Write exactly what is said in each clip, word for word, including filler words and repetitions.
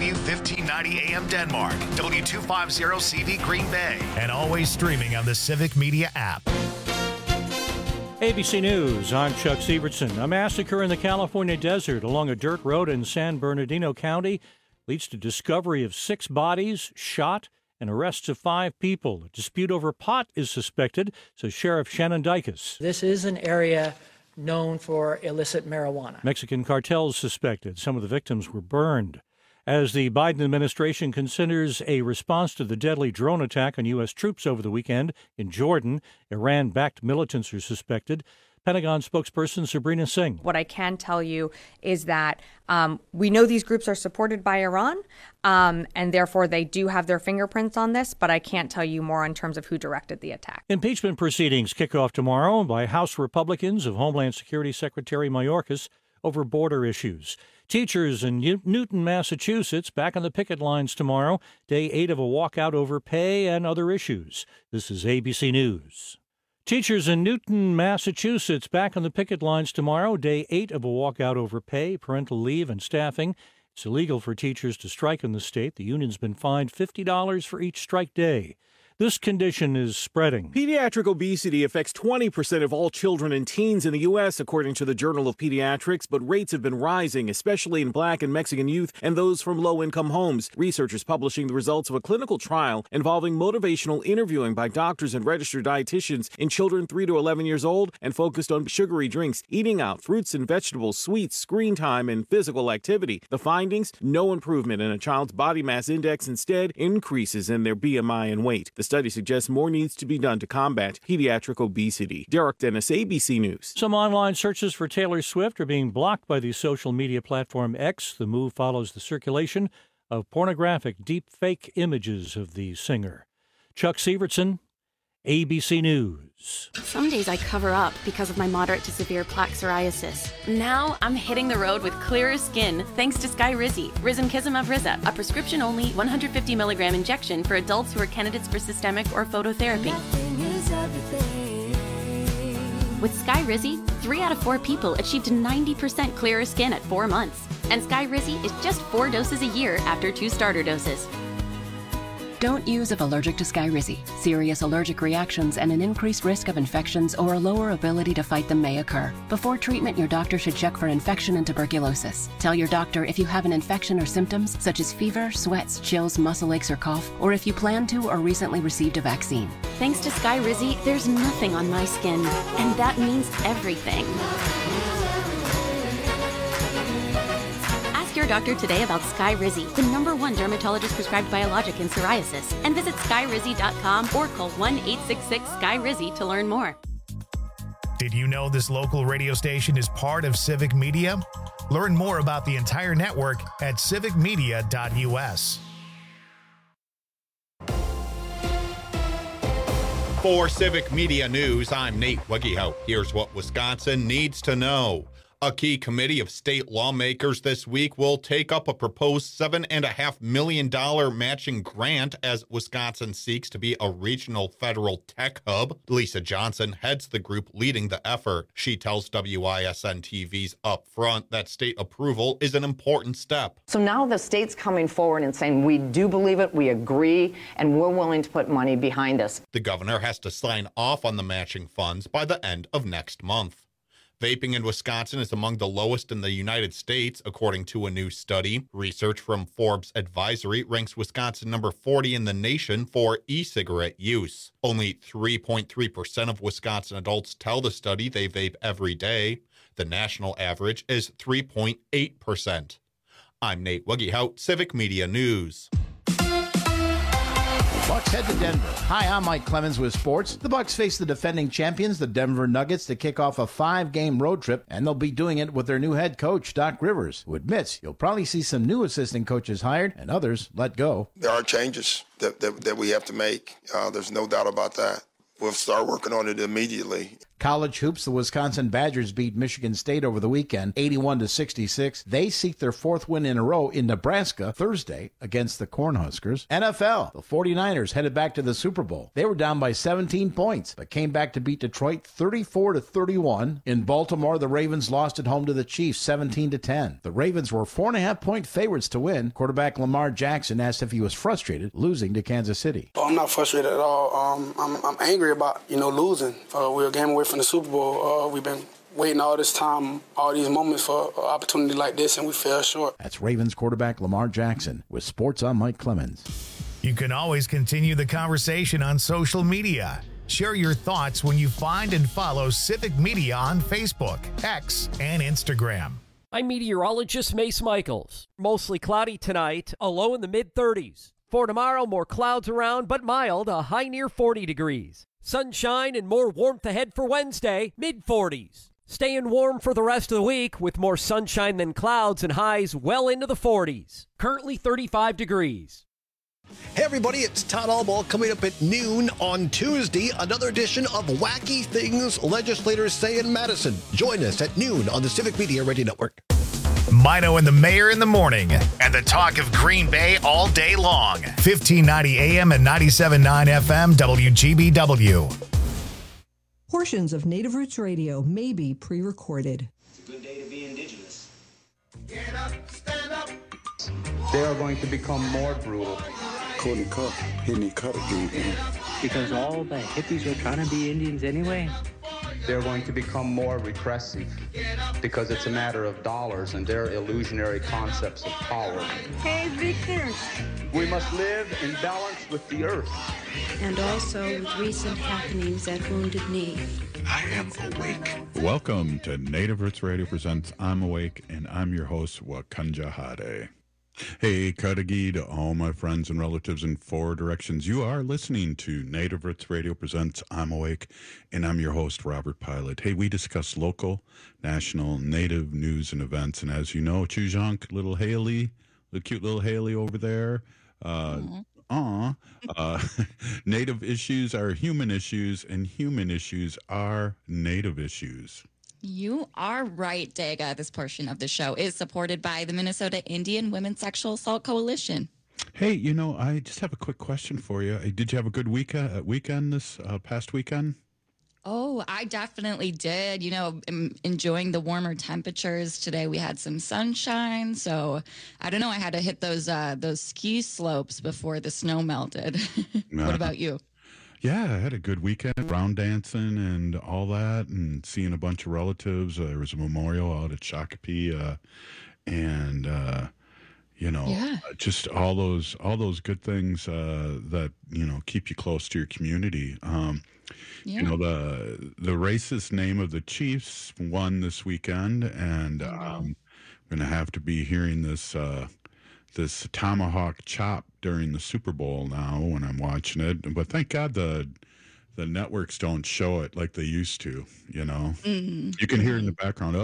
W fifteen ninety A M Denmark, W two fifty C V Green Bay, and always streaming on the Civic Media app. A B C News, I'm Chuck Sievertson. A massacre in the California desert along a dirt road in San Bernardino County leads to discovery of six bodies, shot, and arrests of five people. A dispute over pot is suspected, says Sheriff Shannon Dykes. This is an area known for illicit marijuana. Mexican cartels suspected. Some of the victims were burned. As the Biden administration considers a response to the deadly drone attack on U S troops over the weekend in Jordan, Iran-backed militants are suspected. Pentagon spokesperson Sabrina Singh. What I can tell you is that um, we know these groups are supported by Iran, um, and therefore they do have their fingerprints on this, but I can't tell you more in terms of who directed the attack. Impeachment proceedings kick off tomorrow by House Republicans of Homeland Security Secretary Mayorkas over border issues. Teachers in Newton, Massachusetts, back on the picket lines tomorrow, day eight of a walkout over pay and other issues. This is A B C News. Teachers in Newton, Massachusetts, back on the picket lines tomorrow, day eight of a walkout over pay, parental leave, and staffing. It's illegal for teachers to strike in the state. The union's been fined fifty dollars for each strike day. This condition is spreading. Pediatric obesity affects twenty percent of all children and teens in the U S, according to the Journal of Pediatrics, but rates have been rising, especially in Black and Mexican youth and those from low-income homes. Researchers publishing the results of a clinical trial involving motivational interviewing by doctors and registered dietitians in children three to eleven years old and focused on sugary drinks, eating out, fruits and vegetables, sweets, screen time, and physical activity. The findings? No improvement in a child's body mass index. Instead, increases in their B M I and weight. The study suggests more needs to be done to combat pediatric obesity. Derek Dennis, A B C News. Some online searches for Taylor Swift are being blocked by the social media platform X. The move follows the circulation of pornographic deep fake images of the singer. Chuck Sievertson, A B C News. Some days I cover up because of my moderate to severe plaque psoriasis. Now I'm hitting the road with clearer skin thanks to Skyrizi, Risankizumab Riza, a prescription-only one hundred fifty milligram injection for adults who are candidates for systemic or phototherapy. With Skyrizi, three out of four people achieved ninety percent clearer skin at four months. And Skyrizi is just four doses a year after two starter doses. Don't use if allergic to Skyrizi. Serious allergic reactions and an increased risk of infections or a lower ability to fight them may occur. Before treatment, your doctor should check for infection and tuberculosis. Tell your doctor if you have an infection or symptoms such as fever, sweats, chills, muscle aches, or cough, or if you plan to or recently received a vaccine. Thanks to Skyrizi, there's nothing on my skin, and that means everything. Your doctor today about Skyrizi, the number one dermatologist prescribed biologic in psoriasis, and visit skyrizi dot com or call one eight six six Sky Rizi to learn more. Did you know this local radio station is part of Civic Media? Learn more about the entire network at civic media dot U S. For Civic Media News, I'm Nate Weggehout. Here's what Wisconsin needs to know. A key committee of state lawmakers this week will take up a proposed seven point five million dollars matching grant as Wisconsin seeks to be a regional federal tech hub. Lisa Johnson heads the group leading the effort. She tells W I S N T V's Upfront that state approval is an important step. So now the state's coming forward and saying, we do believe it, we agree, and we're willing to put money behind us. The governor has to sign off on the matching funds by the end of next month. Vaping in Wisconsin is among the lowest in the United States, according to a new study. Research from Forbes Advisory ranks Wisconsin number forty in the nation for e-cigarette use. Only three point three percent of Wisconsin adults tell the study they vape every day. The national average is three point eight percent. I'm Nate Weggehout, Civic Media News. Bucks head to Denver. Hi, I'm Mike Clemens with sports. The Bucks face the defending champions, the Denver Nuggets, to kick off a five-game road trip, and they'll be doing it with their new head coach, Doc Rivers, who admits you'll probably see some new assistant coaches hired and others let go. There are changes that, that, that we have to make. Uh, there's no doubt about that. We'll start working on it immediately. College hoops, the Wisconsin Badgers beat Michigan State over the weekend, eighty-one to sixty-six. They seek their fourth win in a row in Nebraska Thursday against the Cornhuskers. N F L, the 49ers headed back to the Super Bowl. They were down by seventeen points, but came back to beat Detroit thirty-four to thirty-one. In Baltimore, the Ravens lost at home to the Chiefs seventeen to ten. The Ravens were four and a half point favorites to win. Quarterback Lamar Jackson asked if he was frustrated losing to Kansas City. Oh, I'm not frustrated at all. Um, I'm, I'm angry about, you know, losing. Uh, we're a game away from the Super Bowl. Uh, we've been waiting all this time, all these moments for an opportunity like this, and we fell short. That's Ravens quarterback Lamar Jackson. With Sports, I'm Mike Clemens. You can always continue the conversation on social media. Share your thoughts when you find and follow Civic Media on Facebook, X, and Instagram. I'm meteorologist Mace Michaels. Mostly cloudy tonight, a low in the mid thirties. For tomorrow, more clouds around, but mild, a high near forty degrees. Sunshine and more warmth ahead for Wednesday, mid forties. Staying warm for the rest of the week with more sunshine than clouds and highs well into the forties. Currently thirty-five degrees. Hey everybody, it's Todd Albaugh coming up at noon on Tuesday. Another edition of Wacky Things Legislators Say in Madison. Join us at noon on the Civic Media Radio Network. Mino and the Mayor in the morning, and the talk of Green Bay all day long. fifteen ninety A M and ninety-seven point nine F M W G B W. Portions of Native Roots Radio may be pre-recorded. It's a good day to be indigenous. Get up, stand up. They are going to become more brutal. Cody Cup, Henny Cutter gave him. Because all the hippies were trying to be Indians anyway. They're going to become more repressive because it's a matter of dollars and their illusionary concepts of power. Hey, Victor. We must live in balance with the earth. And also with recent happenings at Wounded Knee. I am awake. Welcome to Native Roots Radio Presents I'm Awake, and I'm your host, Wakanja Hade. Hey, Kadagi to all my friends and relatives in four directions. You are listening to Native Roots Radio Presents I'm Awake, and I'm your host, Robert Pilot. Hey, we discuss local, national, native news and events, and as you know, Chujank, little Haley, the cute little Haley over there, uh, aw, uh, native issues are human issues, and human issues are native issues. You are right, Daga. This portion of the show is supported by the Minnesota Indian Women's Sexual Assault Coalition. Hey, you know, I just have a quick question for you. Did you have a good week, uh, weekend this uh, past weekend? Oh, I definitely did. You know, I'm enjoying the warmer temperatures. Today we had some sunshine, so I don't know. I had to hit those uh, those ski slopes before the snow melted. What about you? Yeah, I had a good weekend, round dancing and all that, and seeing a bunch of relatives. Uh, there was a memorial out at Shakopee, uh, and uh, you know, yeah. just all those all those good things uh, that you know keep you close to your community. Um, yeah. You know, the the racist name of the Chiefs won this weekend, and um, I'm gonna have to be hearing this. Uh, this tomahawk chop during the Super Bowl now when I'm watching it. But thank God the the networks don't show it like they used to, you know. Mm-hmm. You can hear in the background,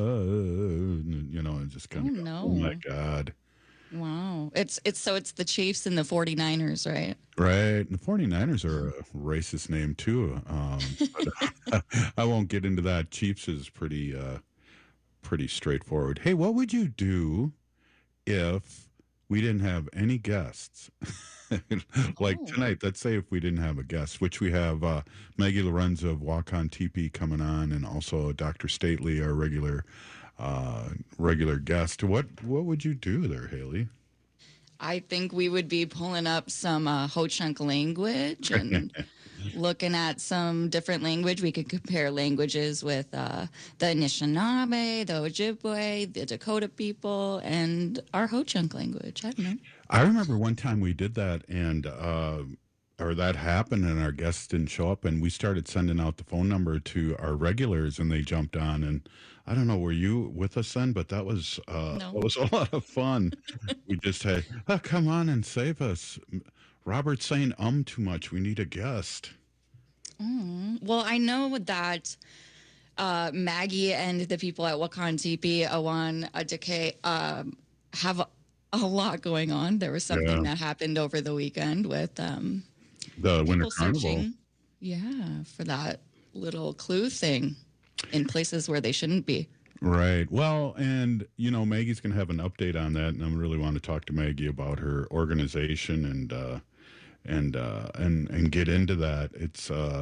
uh, you know, and just kind oh, of, no. oh my God. Wow. It's it's so it's the Chiefs and the 49ers, right? Right. And the 49ers are a racist name too. Um, but I won't get into that. Chiefs is pretty, uh, pretty straightforward. Hey, what would you do if we didn't have any guests? like oh. tonight, let's say if we didn't have a guest, which we have uh, Maggie Lorenzo of Walk On T P coming on, and also Doctor Stately, our regular uh, regular guest. What what would you do there, Haley? I think we would be pulling up some uh, Ho-Chunk language and looking at some different language. We could compare languages with uh, the Anishinaabe, the Ojibwe, the Dakota people, and our Ho-Chunk language. I don't know. I remember one time we did that, and uh, or that happened, and our guests didn't show up, and we started sending out the phone number to our regulars, and they jumped on. And I don't know, were you with us then? But that was uh, No. that was a lot of fun. We just had, oh, come on and save us. Robert's saying um too much. We need a guest. Mm. Well, I know that uh, Maggie and the people at Wakan T P, Awan, Adike, um, have a, a lot going on. There was something Yeah. that happened over the weekend with um, The Winter people Carnival. searching, yeah, for that little clue thing in places where they shouldn't be. Right. Well, and, you know, Maggie's going to have an update on that, and I really want to talk to Maggie about her organization and uh, and uh, and and get into that. It's uh,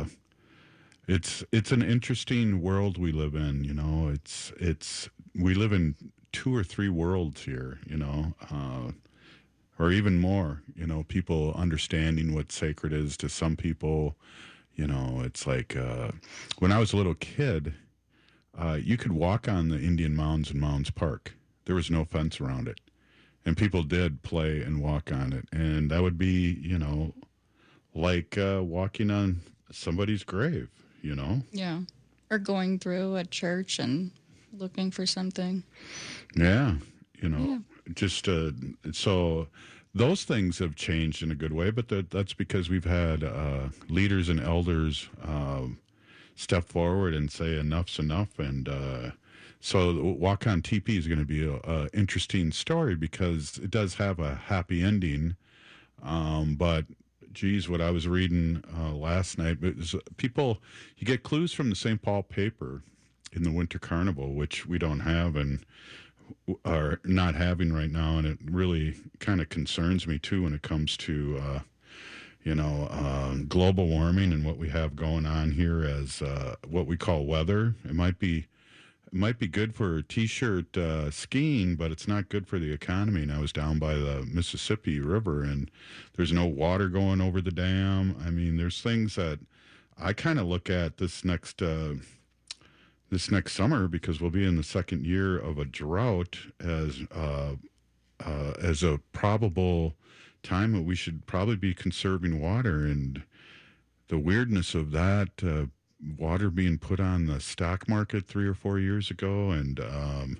it's it's an interesting world we live in. You know, it's it's we live in two or three worlds here. You know, uh, or even more. You know, people understanding what sacred is to some people. You know, it's like uh, when I was a little kid. Uh, you could walk on the Indian Mounds in Mounds Park. There was no fence around it. And people did play and walk on it. And that would be, you know, like uh, walking on somebody's grave, you know? Yeah. Or going through a church and looking for something. Yeah. You know, Yeah. just uh, so those things have changed in a good way. But that, that's because we've had uh, leaders and elders uh, step forward and say enough's enough. And uh, so Walk On T P is going to be a, a interesting story because it does have a happy ending. Um, but, geez, what I was reading uh, last night, was people, you get clues from the Saint Paul paper in the Winter Carnival, which we don't have and are not having right now. And it really kind of concerns me, too, when it comes to uh, you know, uh, global warming and what we have going on here as uh, what we call weather. It might be it might be good for T-shirt uh, skiing, but it's not good for the economy. And I was down by the Mississippi River, and there's no water going over the dam. I mean, there's things that I kind of look at this next uh, this next summer, because we'll be in the second year of a drought, as uh, uh, as a probable time that we should probably be conserving water. And the weirdness of that uh, water being put on the stock market three or four years ago, and um,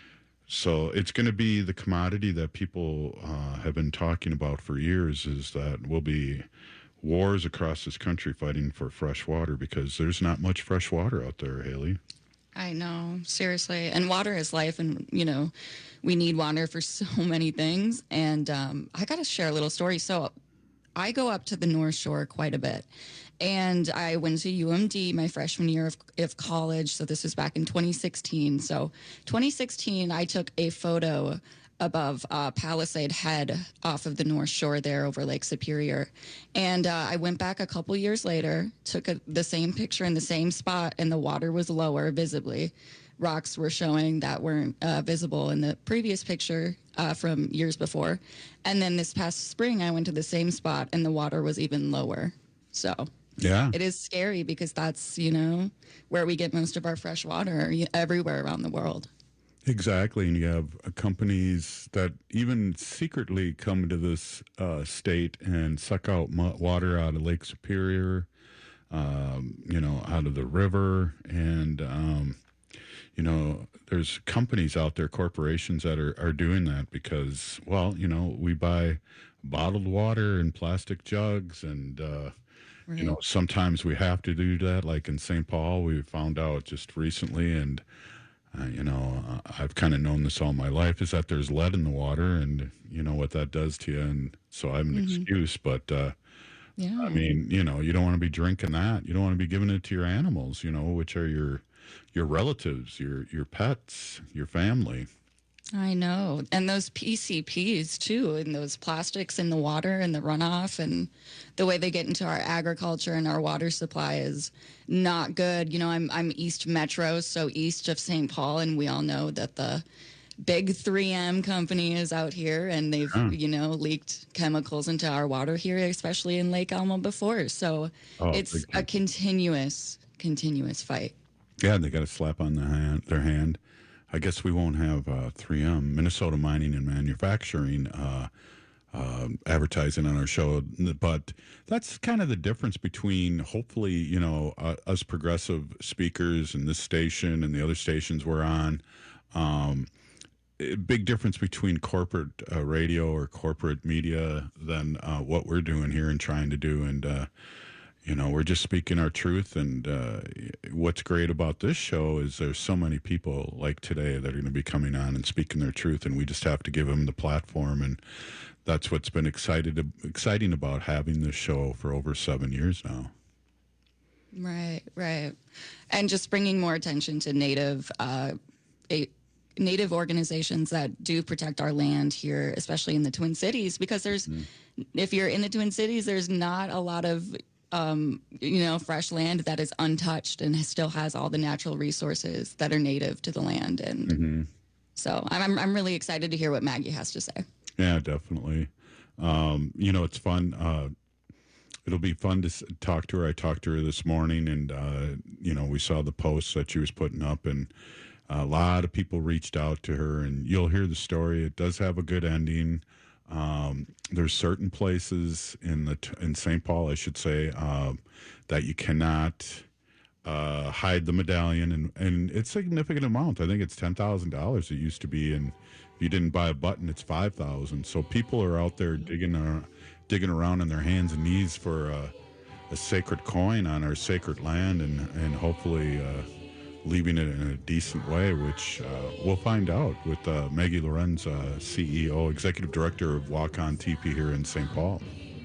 so it's going to be the commodity that people uh, have been talking about for years, is that we'll be wars across this country fighting for fresh water, because there's not much fresh water out there, Haley. I know, seriously. And water is life, and, you know, we need water for so many things. And um, I got to share a little story. So I go up to the North Shore quite a bit. And I went to U M D my freshman year of, of college. So this was back in twenty sixteen. So twenty sixteen, I took a photo above uh, Palisade Head off of the North Shore there over Lake Superior. And uh, I went back a couple years later, took a, the same picture in the same spot, and the water was lower visibly. Rocks were showing that weren't uh, visible in the previous picture uh, from years before. And then this past spring, I went to the same spot, and the water was even lower. So yeah, it is scary, because that's, you know, where we get most of our fresh water everywhere around the world. Exactly, and you have uh, companies that even secretly come to this uh, state and suck out mu- water out of Lake Superior, um, you know, out of the river, and um, you know, there's companies out there, corporations that are, are doing that because, well, you know, we buy bottled water in plastic jugs, and uh, right. you know, sometimes we have to do that. Like in Saint Paul, we found out just recently, and. Uh, you know, uh, I've kind of known this all my life, is that there's lead in the water, and you know what that does to you. And so I have an mm-hmm. excuse, but uh, yeah. I mean, you know, you don't want to be drinking that. You don't want to be giving it to your animals, you know, which are your your relatives, your your pets, your family. I know. And those P C Ps, too, and those plastics in the water and the runoff, and the way they get into our agriculture and our water supply is not good. You know, I'm I'm East Metro, so east of Saint Paul, and we all know that the big three M company is out here, and they've, oh. you know, leaked chemicals into our water here, especially in Lake Alma before. So oh, it's a continuous, continuous fight. Yeah, they got a slap on the hand, their hand. I guess we won't have uh, three M, Minnesota Mining and Manufacturing, uh, uh, advertising on our show. But that's kind of the difference between, hopefully, you know, uh, us progressive speakers and this station and the other stations we're on. Um, big difference between corporate uh, radio or corporate media than uh, what we're doing here and trying to do. And, uh, you know, we're just speaking our truth. And uh, what's great about this show is there's so many people like today that are going to be coming on and speaking their truth, and we just have to give them the platform. And that's what's been excited, exciting about having this show for over seven years now. Right, right. And just bringing more attention to native uh, a, native organizations that do protect our land here, especially in the Twin Cities, because there's, mm. if you're in the Twin Cities, there's not a lot of, um, you know, fresh land that is untouched and still has all the natural resources that are native to the land. And mm-hmm. so I'm, I'm really excited to hear what Maggie has to say. Yeah, definitely. Um, you know, it's fun. Uh, it'll be fun to talk to her. I talked to her this morning, and, uh, you know, we saw the posts that she was putting up, and a lot of people reached out to her, and you'll hear the story. It does have a good ending. Um, there's certain places in the in Saint Paul, I should say, uh, that you cannot uh, hide the medallion, and, and it's a significant amount. I think it's ten thousand dollars it used to be, and if you didn't buy a button, it's five thousand dollars. So people are out there digging, uh, digging around on their hands and knees for uh, a sacred coin on our sacred land, and, and hopefully uh, leaving it in a decent way, which uh, we'll find out with uh, Maggie Lorenz, uh, C E O, Executive Director of Walk On T P here in Saint Paul.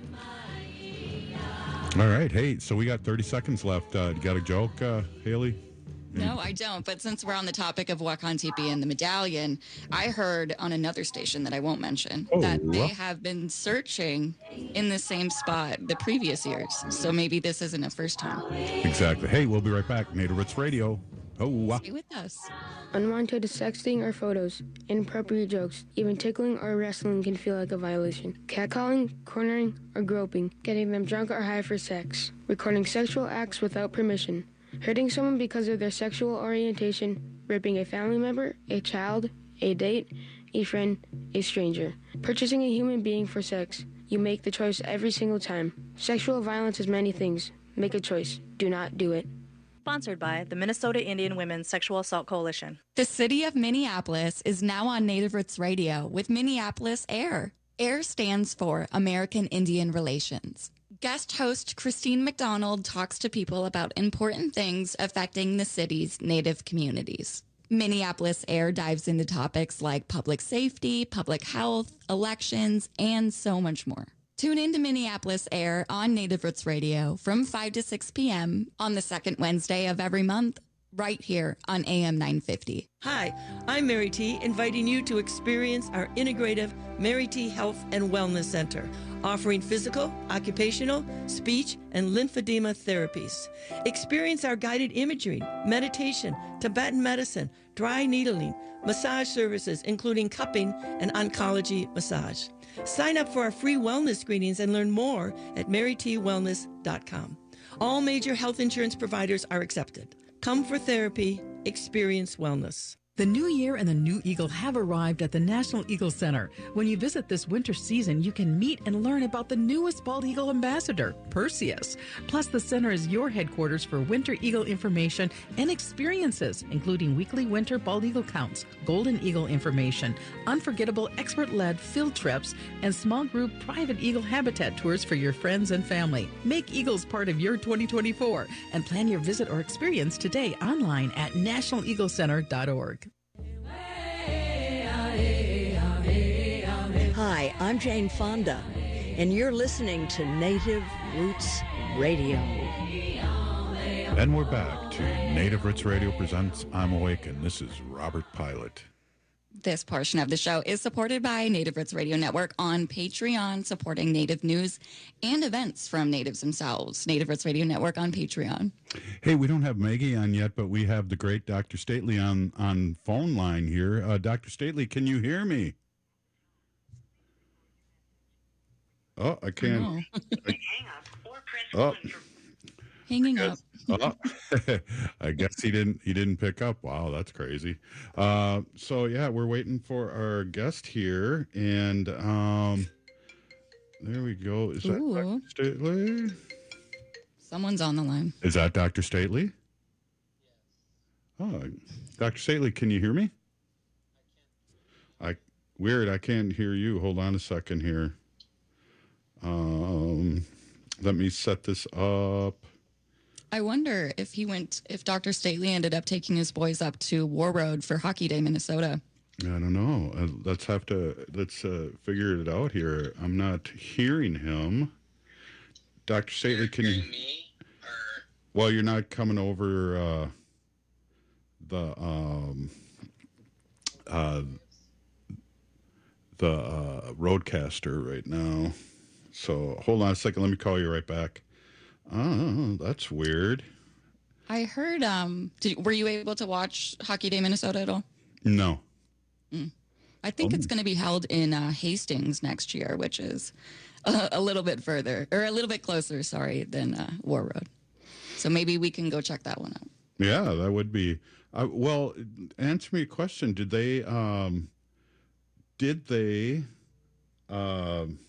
All right. Hey, so we got thirty seconds left. Uh, you got a joke, uh, Haley? No, I don't. But since we're on the topic of Walk On T P and the medallion, I heard on another station that I won't mention oh, that they have been searching in the same spot the previous years. So maybe this isn't a first time. Exactly. Hey, we'll be right back. Native Roots Radio. Oh, stay with us. Unwanted sexting or photos, inappropriate jokes, even tickling or wrestling can feel like a violation. Catcalling, cornering, or groping, getting them drunk or high for sex, recording sexual acts without permission, hurting someone because of their sexual orientation, raping a family member, a child, a date, a friend, a stranger, purchasing a human being for sex. You make the choice every single time. Sexual violence is many things. Make a choice. Do not do it. Sponsored by the Minnesota Indian Women's Sexual Assault Coalition. The city of Minneapolis is now on Native Roots Radio with Minneapolis AIR. AIR stands for American Indian Relations. Guest host Christine McDonald talks to people about important things affecting the city's Native communities. Minneapolis AIR dives into topics like public safety, public health, elections, and so much more. Tune in to Minneapolis AIR on Native Roots Radio from five to six p.m. on the second Wednesday of every month, right here on A M nine fifty. Hi, I'm Mary T, inviting you to experience our integrative Mary T Health and Wellness Center, offering physical, occupational, speech, and lymphedema therapies. Experience our guided imagery, meditation, Tibetan medicine, dry needling, massage services, including cupping and oncology massage. Sign up for our free wellness screenings and learn more at mary t wellness dot com. All major health insurance providers are accepted. Come for therapy, experience wellness. The new year and the new eagle have arrived at the National Eagle Center. When you visit this winter season, you can meet and learn about the newest bald eagle ambassador, Perseus. Plus, the center is your headquarters for winter eagle information and experiences, including weekly winter bald eagle counts, golden eagle information, unforgettable expert-led field trips, and small group private eagle habitat tours for your friends and family. Make eagles part of your twenty twenty-four and plan your visit or experience today online at national eagle center dot org. Hi, I'm Jane Fonda, and you're listening to Native Roots Radio. And we're back to Native Roots Radio presents I'm Awake, and this is Robert Pilot. This portion of the show is supported by Native Roots Radio Network on Patreon, supporting Native news and events from Natives themselves. Native Roots Radio Network on Patreon. Hey, we don't have Maggie on yet, but we have the great Doctor Stately on, on phone line here. Uh, Doctor Stately, can you hear me? Oh, I can't. No. I, oh. Hanging up. Oh, I guess he didn't. He didn't pick up. Wow, that's crazy. Uh, so yeah, we're waiting for our guest here, and um, there we go. Is that Ooh. Doctor Stately? Someone's on the line. Is that Doctor Stately? Oh, Doctor Stately, can you hear me? I weird. I can't hear you. Hold on a second here. Um, let me set this up. I wonder if he went, if Doctor Stately ended up taking his boys up to War Road for Hockey Day, Minnesota. I don't know. Uh, let's have to, let's uh, figure it out here. I'm not hearing him. Doctor Stately, can you? Me, Well, you're not coming over uh, the um, uh, the uh, Roadcaster right now. So hold on a second. Let me call you right back. Oh, that's weird. I heard. Um, did, were you able to watch Hockey Day Minnesota at all? No. Mm. I think Oh. it's going to be held in uh, Hastings next year, which is a, a little bit further, or a little bit closer, sorry, than uh, War Road. So maybe we can go check that one out. Yeah, that would be. Uh, well, answer me a question. Did they? Um, did they? Um,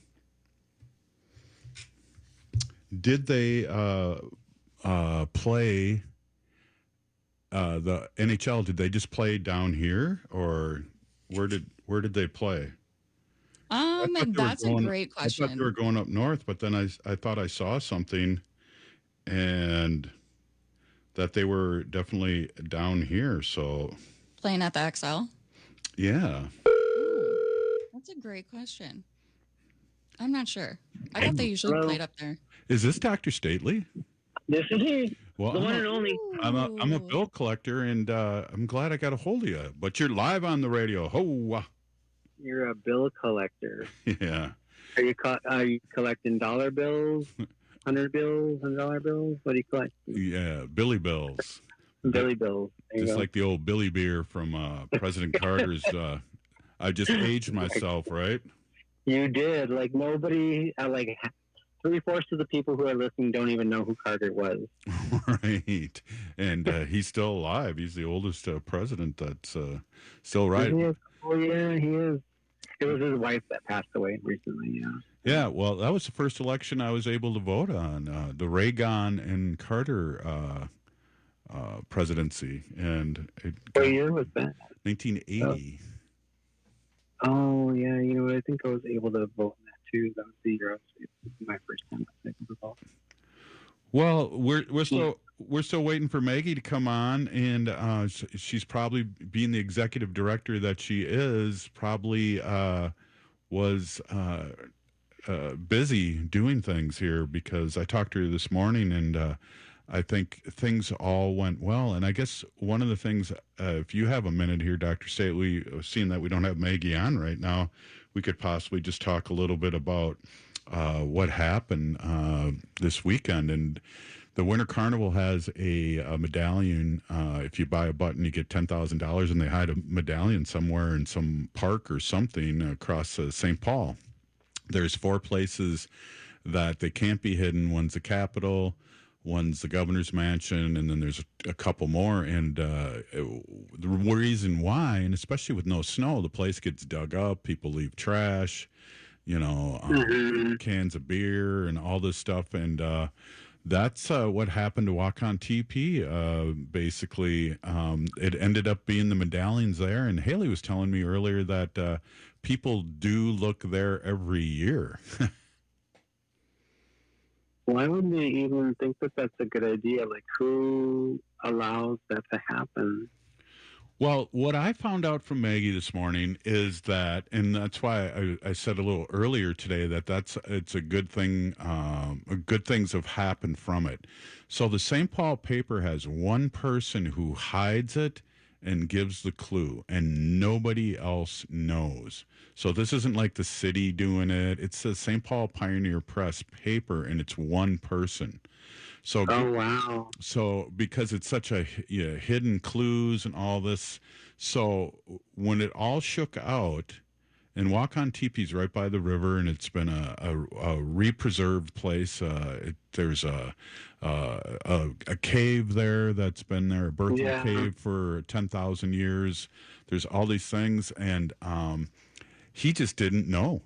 did they uh, uh, play uh, the N H L? Did they just play down here, or where did where did they play? Um, thought they were that's going- a great I thought question. they were going up north, but then I I thought I saw something, and that they were definitely down here. So Playing at the X L? yeah. That's a great question. I'm not sure. I Hey, thought they usually hello? played up there. Is this Doctor Stately? This is he. Well, the I'm one a- and only. I'm a I'm a bill collector, and uh, I'm glad I got a hold of you. But you're live on the radio. Ho! You're a bill collector. Yeah. Are you co- are you collecting dollar bills, hundred bills, hundred dollar bills? What do you collect? Yeah, Billy Bills. Billy bills. There you Just go. like the old Billy Beer from uh, President Carter's. Uh, I just aged myself, right? You did. Like nobody. Uh, like three fourths of the people who are listening don't even know who Carter was. Right. And uh, he's still alive. He's the oldest uh, president that's uh, still right. He is. Oh yeah, he is. It was his wife that passed away recently. Yeah. Yeah, well, that was the first election I was able to vote on, uh, the Reagan and Carter uh, uh, presidency. And it What year was that? nineteen eighty. Oh yeah, you know what? I think I was able to vote in that too. That was the year I was, it was my first time I was able to vote. Well, we're we're still we're still waiting for Maggie to come on, and uh, sh- she's probably, being the executive director that she is, probably uh, was uh, uh, busy doing things here, because I talked to her this morning, and uh, I think things all went well. And I guess one of the things, uh, if you have a minute here, Doctor Stately, seeing that we don't have Maggie on right now, we could possibly just talk a little bit about uh, what happened uh, this weekend. And the Winter Carnival has a, a medallion. Uh, if you buy a button, you get ten thousand dollars, and they hide a medallion somewhere in some park or something across uh, Saint Paul. There's four places that they can't be hidden. One's the Capitol, one's the governor's mansion, and then there's a, a couple more. And uh, it, the reason why, and especially with no snow, the place gets dug up. People leave trash, you know, um, Mm-hmm. cans of beer and all this stuff. And uh, that's uh, what happened to Walk On T P. Uh, basically, um, it ended up being the medallions there. And Haley was telling me earlier that uh, people do look there every year. Why wouldn't they even think that that's a good idea? Like, who allows that to happen? Well, what I found out from Maggie this morning is that, and that's why I, I said a little earlier today that that's it's a good thing. Um, good things have happened from it. So the Saint Paul paper has one person who hides it and gives the clue, and nobody else knows. So this isn't like the city doing it. It's the Saint Paul Pioneer Press paper, and it's one person. So Oh, wow. So because it's such a yeah, hidden clues and all this, so when it all shook out, and Walk On T P's right by the river, and it's been a, a, a re-preserved place. Uh, it, there's a, uh, a a cave there that's been there, a Berthold Yeah. Cave for ten thousand years. There's all these things, and um, he just didn't know.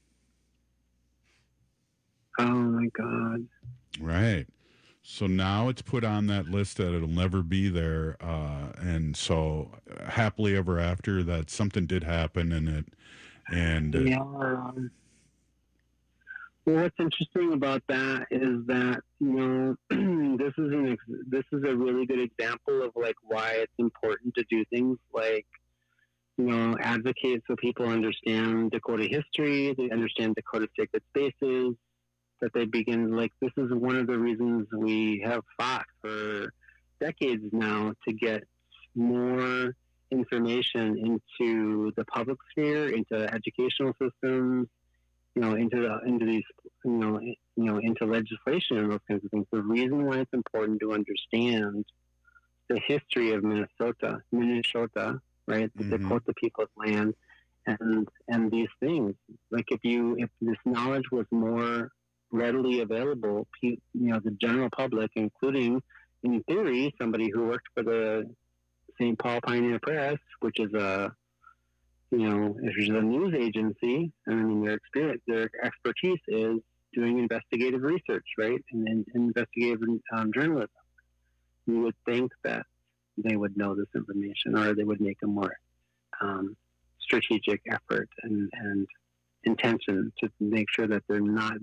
Oh, my God. Right. So now it's put on that list that it'll never be there. Uh, and so happily ever after that something did happen, and it, and uh, Yeah. um, Well, what's interesting about that is that, you know, this is an ex- this is a really good example of like why it's important to do things like, you know, advocate so people understand Dakota history, they understand Dakota sacred spaces, that they begin, like, this is one of the reasons we have fought for decades now to get more information into the public sphere, into educational systems, you know, into the, into these, you know, you know, into legislation and those kinds of things. The reason why it's important to understand the history of Minnesota, Minnesota, right, the Mm-hmm. Dakota people's land, and and these things. Like, if you if this knowledge was more readily available, pe- you know, the general public, including, in theory, somebody who worked for the Saint Paul Pioneer Press, which is a, you know, which is a news agency, and I mean, their experience, their expertise is doing investigative research, right, and, and investigative um, journalism. You would think that they would know this information, or they would make a more um, strategic effort and, and intention to make sure that they're not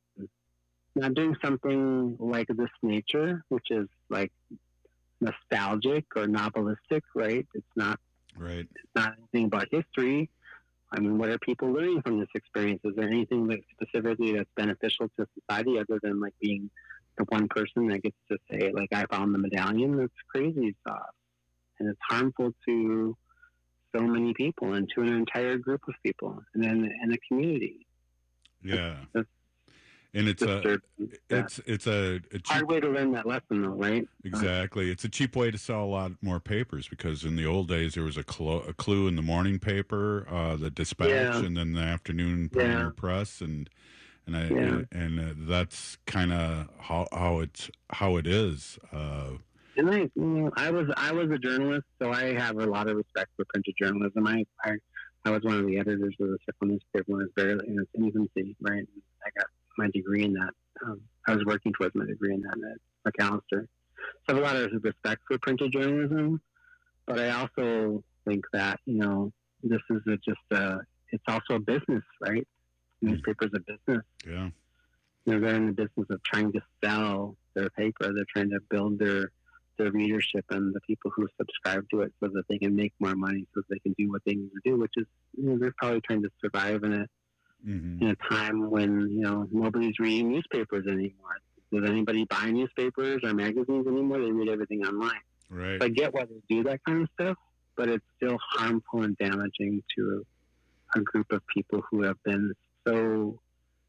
not doing something like this nature, which is like nostalgic or novelistic, right? It's not right. It's not anything about history. I mean, what are people learning from this experience? Is there anything like specifically that's beneficial to society other than like being the one person that gets to say, like, I found the medallion? That's crazy stuff, and it's harmful to so many people and to an entire group of people and then in a community. Yeah. That's, and it's a, it's, it's a, a cheap, hard way to learn that lesson though, right? Exactly. It's a cheap way to sell a lot more papers, because in the old days there was a, clo- a clue in the morning paper, uh, the Dispatch, Yeah. and then the afternoon Pioneer Yeah. Press, and and I Yeah. and uh, that's kind of how how it's how it is. Uh, And I, you know, I was I was a journalist, so I have a lot of respect for printed journalism. I I, I was one of the editors of the Circle newspaper when it was barely in its infancy, right? I got my degree in that. Um, I was working towards my degree in that at McAllister. So I have a lot of respect for printed journalism, but I also think that, you know, this is a, just a, it's also a business, right? Newspapers are business. yeah. You know, they're in the business of trying to sell their paper. They're trying to build their their readership and the people who subscribe to it so that they can make more money, so that they can do what they need to do, which is, you know, they're probably trying to survive in a Mm-hmm. in a time when, you know, nobody's reading newspapers anymore. Does anybody buy newspapers or magazines anymore? They read everything online. Right. So I get why they do that kind of stuff, but it's still harmful and damaging to a group of people who have been so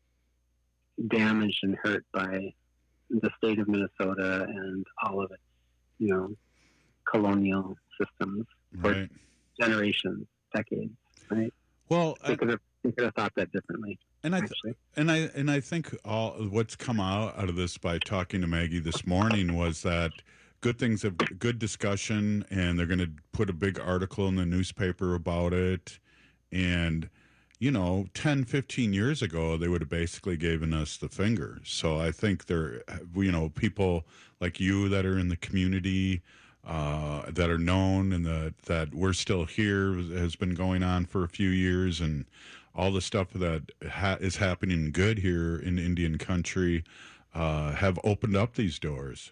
damaged and hurt by the state of Minnesota and all of its, you know, colonial systems for Right. generations, decades, right? Well, they I- could have they could have thought that differently. And I th- and I and I think all what's come out out of this by talking to Maggie this morning was that good things have good discussion, and they're going to put a big article in the newspaper about it. And you know, ten, fifteen years ago, they would have basically given us the finger. So I think there, you know, people like you that are in the community, uh, that are known, and the, that we're still here has been going on for a few years, and all the stuff that ha- is happening good here in Indian country uh, have opened up these doors.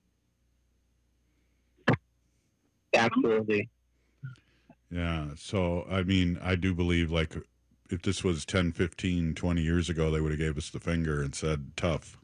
Absolutely. Yeah. So, I mean, I do believe, like, if this was ten, fifteen, twenty years ago, they would have gave us the finger and said, tough.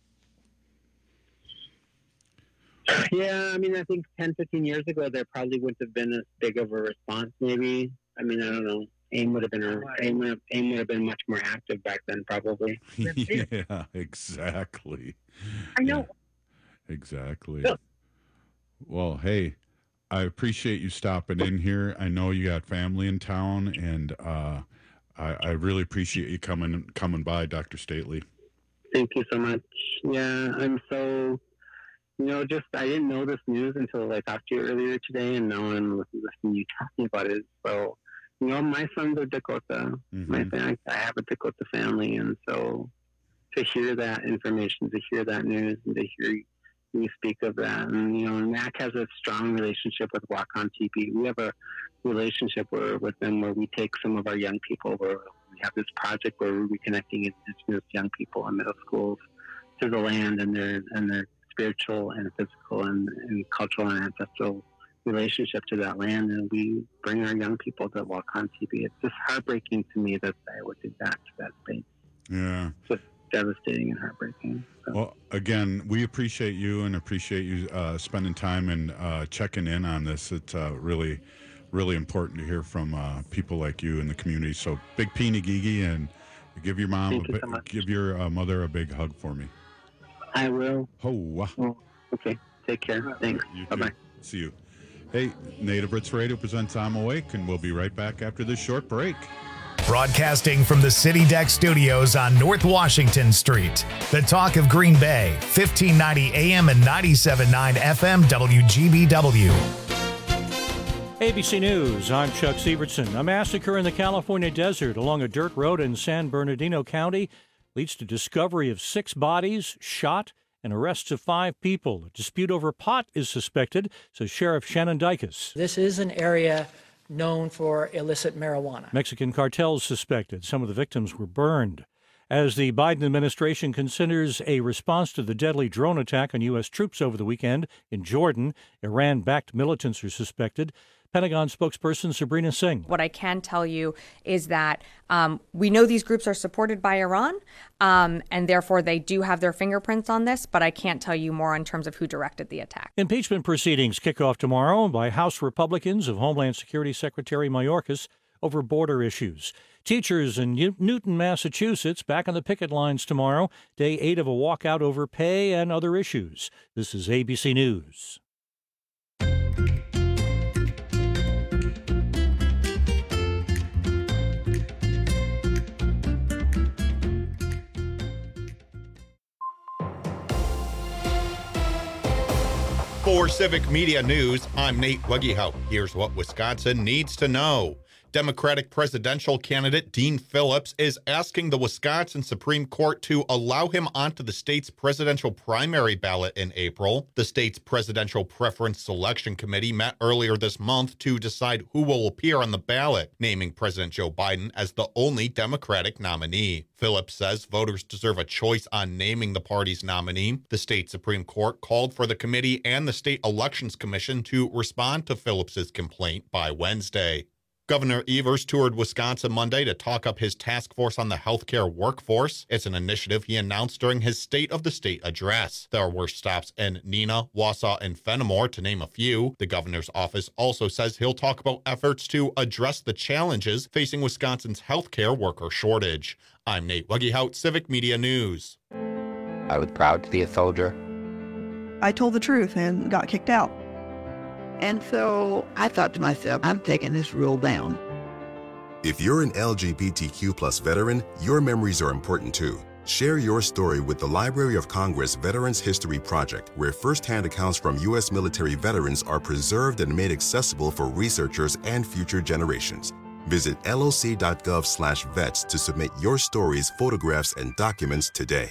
Yeah, I mean, I think ten, fifteen years ago, there probably wouldn't have been as big of a response, maybe. I mean, I don't know. AIM would have been a, AIM would have, AIM would have been much more active back then, probably. Yeah, exactly. I know. Yeah, exactly. Yeah. Well, hey, I appreciate you stopping in here. I know you got family in town, and uh, I, I really appreciate you coming coming by, Doctor Stately. Thank you so much. Yeah, I'm so, you know, just, I didn't know this news until I talked to you earlier today, and now I'm listening to you talking about it. So, you know, my son's a Dakota. Mm-hmm. My fam- I have a Dakota family, and so to hear that information, to hear that news, and to hear you speak of that, and you know, Mac has a strong relationship with Wakan Teepee. We have a relationship where with them where we take some of our young people, where we have this project where we're reconnecting Indigenous young people in middle schools to the land and their and their spiritual and physical and, and cultural and ancestral relationship to that land, and we bring our young people to Wakan Teepee. It's just heartbreaking to me that I would do that to that space. Yeah. Just devastating and heartbreaking. So. Well, again, we appreciate you and appreciate you uh, spending time and uh, checking in on this. It's uh, really, really important to hear from uh, people like you in the community. So big Peeny Gigi, and give your mom, Thank a you bi- so much. give your uh, mother a big hug for me. I will. Oh, wow. Oh, okay. Take care. Thanks. Bye bye. See you. Hey, Native Roots Radio presents I'm Awake, and we'll be right back after this short break. Broadcasting from the City Deck Studios on North Washington Street. The talk of Green Bay, fifteen ninety A M and ninety-seven point nine F M W G B W. A B C News, I'm Chuck Severson. A massacre in the California desert along a dirt road in San Bernardino County leads to discovery of six bodies, shot, and arrests of five people. A dispute over pot is suspected, says Sheriff Shannon Dykes. This is an area known for illicit marijuana. Mexican cartels suspected. Some of the victims were burned. As the Biden administration considers a response to the deadly drone attack on U S troops over the weekend in Jordan, Iran-backed militants are suspected. Pentagon spokesperson Sabrina Singh. What I can tell you is that um, we know these groups are supported by Iran, um, and therefore they do have their fingerprints on this, but I can't tell you more in terms of who directed the attack. Impeachment proceedings kick off tomorrow by House Republicans of Homeland Security Secretary Mayorkas over border issues. Teachers in New- Newton, Massachusetts, back on the picket lines tomorrow, day eight of a walkout over pay and other issues. This is A B C News. For Civic Media News, I'm Nate Weggehout. Here's what Wisconsin needs to know. Democratic presidential candidate Dean Phillips is asking the Wisconsin Supreme Court to allow him onto the state's presidential primary ballot in April. The state's Presidential Preference Selection Committee met earlier this month to decide who will appear on the ballot, naming President Joe Biden as the only Democratic nominee. Phillips says voters deserve a choice on naming the party's nominee. The state Supreme Court called for the committee and the State Elections Commission to respond to Phillips's complaint by Wednesday. Governor Evers toured Wisconsin Monday to talk up his task force on the healthcare workforce. It's an initiative he announced during his State of the State address. There were stops in Neenah, Wausau, and Fenimore, to name a few. The governor's office also says he'll talk about efforts to address the challenges facing Wisconsin's healthcare worker shortage. I'm Nate Weggehout, Civic Media News. I was proud to be a soldier. I told the truth and got kicked out. And so I thought to myself, I'm taking this rule down. If you're an L G B T Q plus veteran, your memories are important too. Share your story with the Library of Congress Veterans History Project, where firsthand accounts from U S military veterans are preserved and made accessible for researchers and future generations. Visit loc.gov slash vets to submit your stories, photographs, and documents today.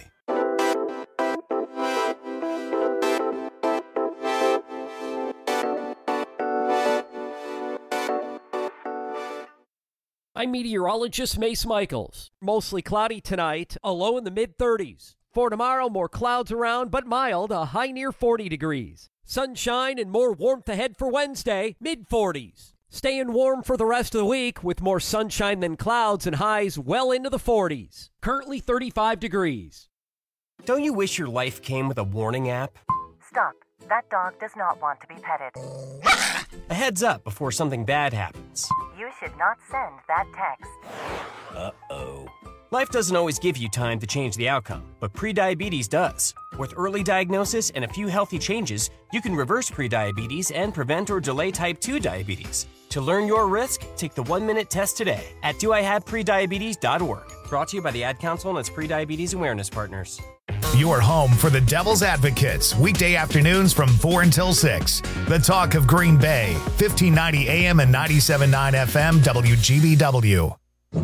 I'm meteorologist Mace Michaels. Mostly cloudy tonight, a low in the mid-thirties. For tomorrow, more clouds around, but mild, a high near forty degrees. Sunshine and more warmth ahead for Wednesday, mid-forties. Staying warm for the rest of the week with more sunshine than clouds and highs well into the forties. Currently thirty-five degrees. Don't you wish your life came with a warning app? Stop. That dog does not want to be petted. A heads up before something bad happens. You should not send that text. Uh-oh. Life doesn't always give you time to change the outcome, but prediabetes does. With early diagnosis and a few healthy changes, you can reverse prediabetes and prevent or delay type two diabetes. To learn your risk, take the one-minute test today at do I have prediabetes dot org. Brought to you by the Ad Council and its Prediabetes Awareness Partners. Your home for the Devil's Advocates, weekday afternoons from four until six. The talk of Green Bay, fifteen ninety A M and ninety-seven point nine F M W G B W.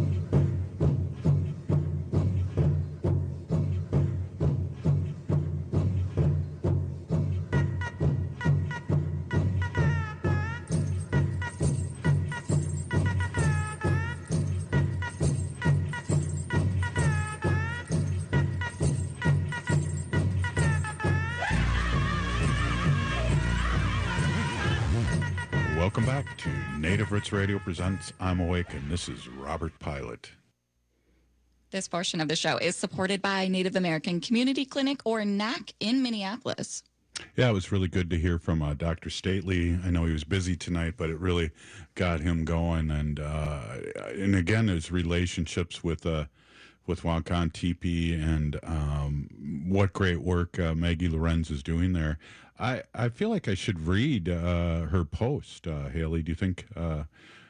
Welcome back to Native Roots Radio presents I'm Awake, and this is Robert Pilot. This portion of the show is supported by Native American Community Clinic, or N A C, in Minneapolis. Yeah, it was really good to hear from uh, Doctor Stately. I know he was busy tonight, but it really got him going. And uh, and again, his relationships with uh, with Wakan Tipi, and um, what great work uh, Maggie Lorenz is doing there. I, I feel like I should read uh, her post, uh, Haley. Do you think? Uh,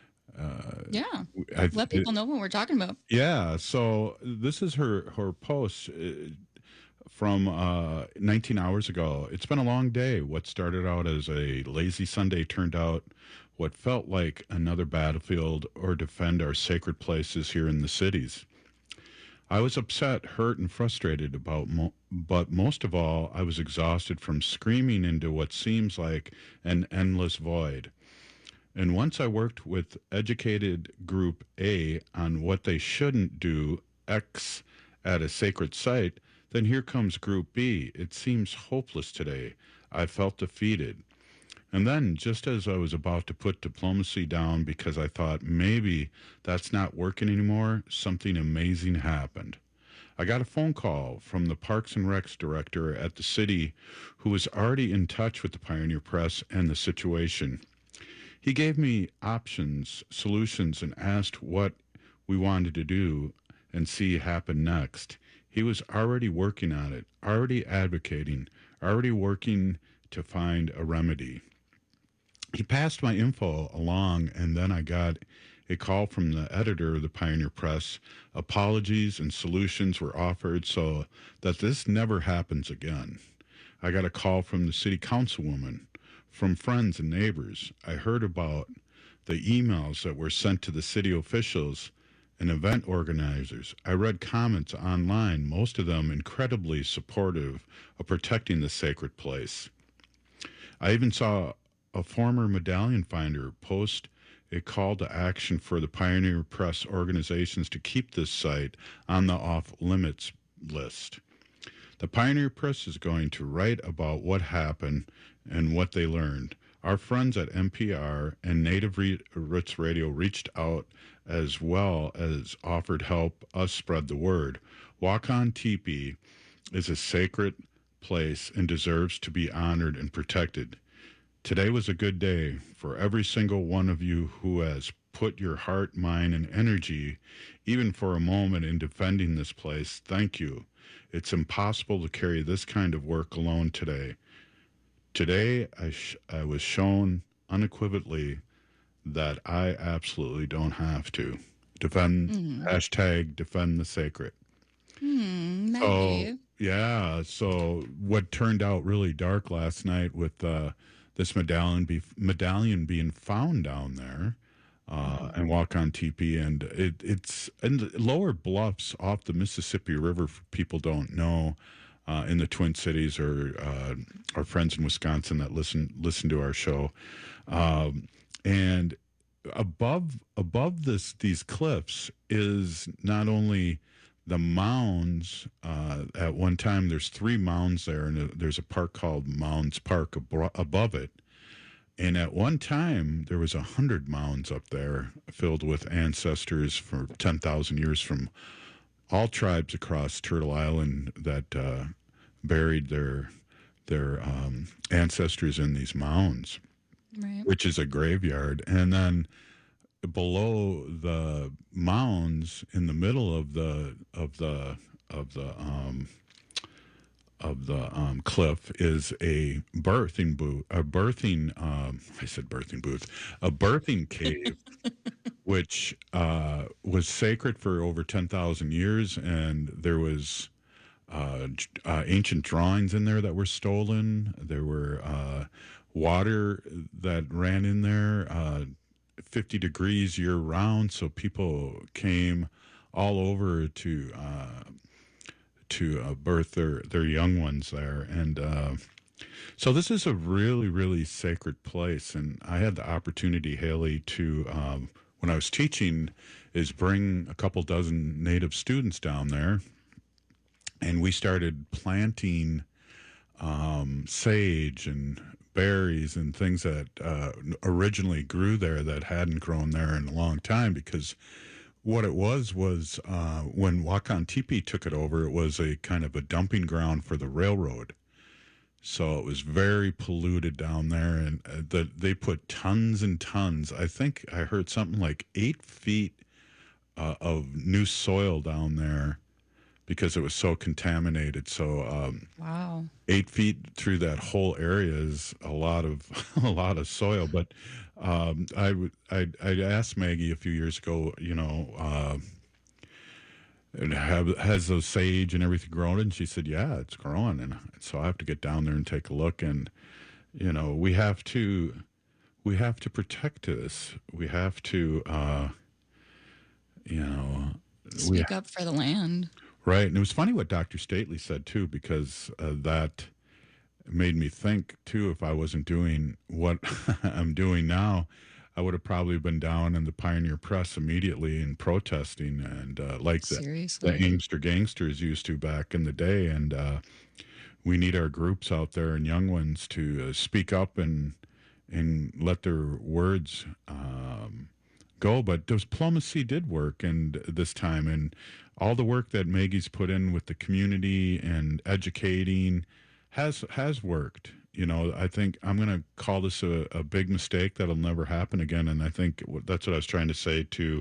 uh, Yeah, I, let people know what we're talking about. Yeah, so this is her, her post uh, from uh, nineteen hours ago. It's been a long day. What started out as a lazy Sunday turned out what felt like another battlefield or defend our sacred places here in the cities. I was upset, hurt, and frustrated about, mo- but most of all, I was exhausted from screaming into what seems like an endless void. And once I worked with educated group A on what they shouldn't do, X, at a sacred site, then here comes group B. It seems hopeless today. I felt defeated. And then, just as I was about to put diplomacy down because I thought maybe that's not working anymore, something amazing happened. I got a phone call from the Parks and Recs director at the city, who was already in touch with the Pioneer Press and the situation. He gave me options, solutions, and asked what we wanted to do and see happen next. He was already working on it, already advocating, already working to find a remedy. He passed my info along, and then I got a call from the editor of the Pioneer Press. Apologies and solutions were offered so that this never happens again. I got a call from the city councilwoman, from friends and neighbors. I heard about the emails that were sent to the city officials and event organizers. I read comments online, most of them incredibly supportive of protecting the sacred place. I even saw a former medallion finder post a call to action for the Pioneer Press organizations to keep this site on the off-limits list. The Pioneer Press is going to write about what happened and what they learned. Our friends at N P R and Native Roots Radio reached out, as well as offered help us spread the word. Wakan Tipi is a sacred place and deserves to be honored and protected. Today was a good day for every single one of you who has put your heart, mind, and energy, even for a moment, in defending this place. Thank you. It's impossible to carry this kind of work alone today. Today, I, sh- I was shown unequivocally that I absolutely don't have to. Defend, mm. hashtag defend the sacred. Mm, so, yeah, so what turned out really dark last night with uh, this medallion, be- medallion being found down there, uh, and Wakan Tipi, and it, it's in the lower bluffs off the Mississippi River, for people don't know, uh, in the Twin Cities, or uh, our friends in Wisconsin that listen listen to our show, um, and above above this these cliffs is not only the mounds. Uh, at one time, there's three mounds there, and there's a park called Mounds Park ab- above it. And at one time, there was a hundred mounds up there filled with ancestors for ten thousand years from all tribes across Turtle Island that uh, buried their their um, ancestors in these mounds, right. Which is a graveyard. And then below the mounds, in the middle of the of the of the um, of the um, cliff, is a birthing booth, a birthing, um, I said birthing booth, a birthing cave, which uh, was sacred for over ten thousand years. And there was uh, uh, ancient drawings in there that were stolen. There were uh, water that ran in there, uh, fifty degrees year round. So people came all over to, uh, to uh, birth their, their young ones there. And uh, so this is a really, really sacred place. And I had the opportunity, Haley, to, um, when I was teaching, is bring a couple dozen Native students down there. And we started planting um, sage and berries and things that uh, originally grew there that hadn't grown there in a long time, because what it was was uh, when Wakan Tipi took it over, it was a kind of a dumping ground for the railroad. So it was very polluted down there, and uh, the, they put tons and tons. I think I heard something like eight feet uh, of new soil down there because it was so contaminated. So um, wow, eight feet through that whole area is a lot of a lot of soil. But um, I would I I asked Maggie a few years ago, you know. Uh, And have, has those sage and everything grown? And she said, yeah, it's growing. And so I have to get down there and take a look. And, you know, we have to, we have to protect this. We have to, uh, you know. Speak we, up for the land. Right. And it was funny what Doctor Stately said, too, because uh, that made me think, too, if I wasn't doing what I'm doing now, I would have probably been down in the Pioneer Press immediately and protesting, and uh, like the, the Angster Gangsters used to back in the day. And uh, we need our groups out there and young ones to uh, speak up and and let their words um, go. But diplomacy did work, and this time, and all the work that Maggie's put in with the community and educating has has worked. You know, I think I'm going to call this a, a big mistake that'll never happen again. And I think that's what I was trying to say to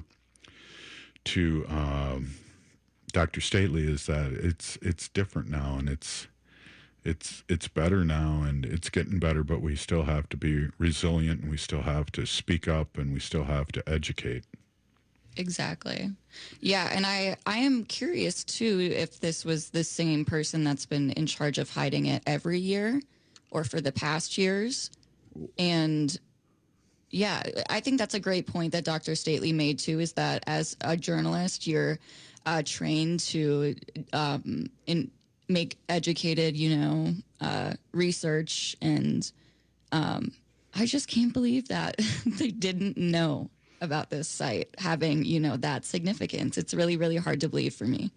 to um, Doctor Stately, is that it's it's different now, and it's it's it's better now, and it's getting better. But we still have to be resilient, and we still have to speak up, and we still have to educate. Exactly. Yeah, and I, I am curious, too, if this was the same person that's been in charge of hiding it every year or for the past years. And, yeah, I think that's a great point that Doctor Stately made, too, is that as a journalist, you're uh, trained to um, in, make educated, you know, uh, research. And um, I just can't believe that they didn't know about this site having, you know, that significance. It's really, really hard to believe for me.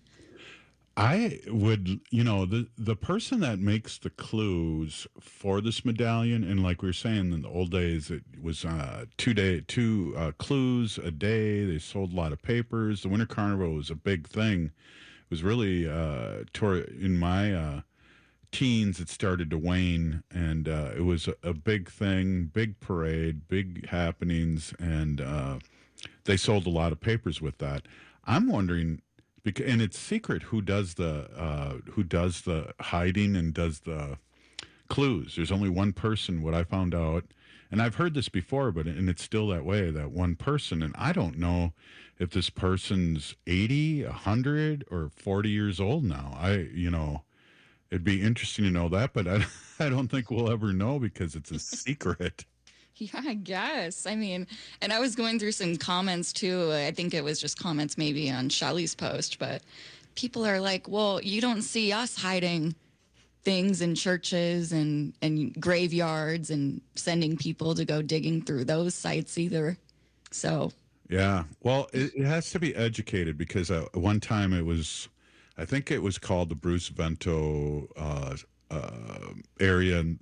I would, you know, the the person that makes the clues for this medallion, and like we were saying in the old days, it was uh, two day, two uh, clues a day. They sold a lot of papers. The Winter Carnival was a big thing. It was really uh, toward, in my uh, teens, it started to wane, and uh, it was a, a big thing, big parade, big happenings, and uh, they sold a lot of papers with that. I'm wondering, because, and it's secret who does the uh, who does the hiding and does the clues. There's only one person, what I found out, and I've heard this before, but and it's still that way, that one person, and I don't know if this person's eighty, one hundred, or forty years old now. I, you know, it'd be interesting to know that, but I, I don't think we'll ever know because it's a secret. Yeah, I guess. I mean, and I was going through some comments too. I think it was just comments maybe on Shelly's post, but people are like, well, you don't see us hiding things in churches and, and graveyards and sending people to go digging through those sites either. So. Yeah, well, it, it has to be educated because at one time it was, I think it was called the Bruce Vento uh, uh, area and,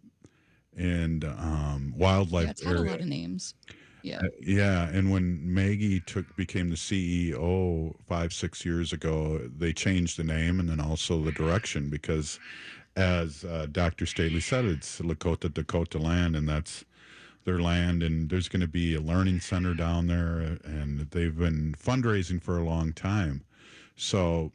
and um, wildlife yeah, it's had area. a lot of names. Yeah, uh, yeah. And when Maggie took became the C E O five six years ago, they changed the name and then also the direction because, as uh, Doctor Stately said, it's Lakota Dakota land, and that's their land. And there's going to be a learning center down there, and they've been fundraising for a long time. So.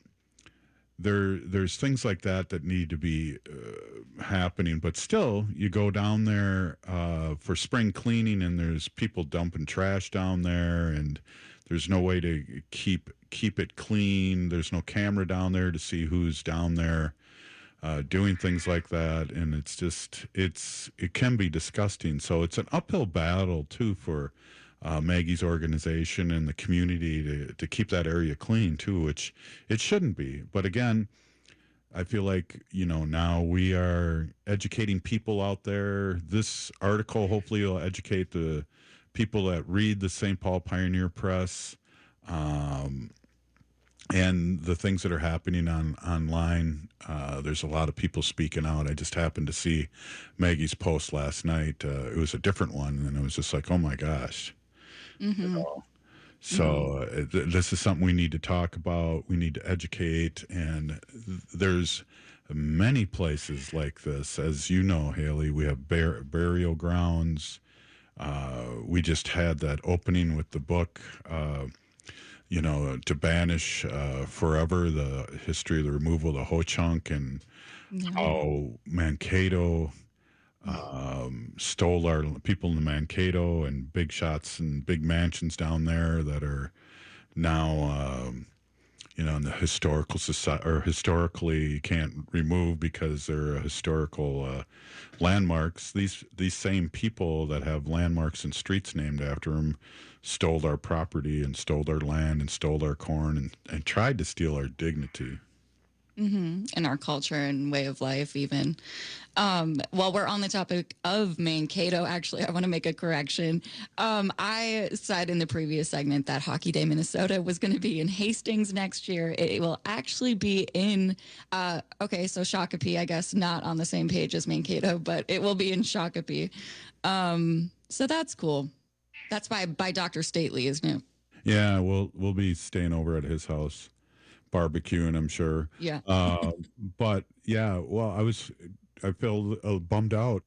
There, there's things like that that need to be uh, happening, but still, you go down there uh, for spring cleaning, and there's people dumping trash down there, and there's no way to keep keep it clean. There's no camera down there to see who's down there uh, doing things like that, and it's just it's it can be disgusting. So it's an uphill battle too for. Uh, Maggie's organization and the community to, to keep that area clean too, which it shouldn't be. But again, I feel like, you know, now we are educating people out there. This article hopefully will educate the people that read the Saint Paul Pioneer Press um, and the things that are happening on online. Uh, there's a lot of people speaking out. I just happened to see Maggie's post last night. Uh, it was a different one, and it was just like, oh my gosh. Mm-hmm. You know, So Mm-hmm. uh, th- this is something we need to talk about. We need to educate, and th- there's many places like this. As you know, Haley, we have bur- burial grounds. Uh, we just had that opening with the book, uh, you know, to banish uh, forever the history of the removal of the Ho-Chunk and Yeah. how Mankato um, stole our people in the Mankato and big shots and big mansions down there that are now, um, you know, in the historical society or historically can't remove because they're historical uh, landmarks. These these same people that have landmarks and streets named after them stole our property and stole our land and stole our corn and, and tried to steal our dignity. Mm-hmm. In our culture and way of life, even. Um, while we're on the topic of Mankato, actually, I want to make a correction. Um, I said in the previous segment that Hockey Day Minnesota was going to be in Hastings next year. It will actually be in, uh, okay, so Shakopee, I guess, not on the same page as Mankato, but it will be in Shakopee. Um, so that's cool. That's by, by Doctor Stately, isn't it? Yeah, we'll we'll be staying over at his house, barbecuing, I'm sure. Yeah. uh, but yeah, well, I was, I feel uh, bummed out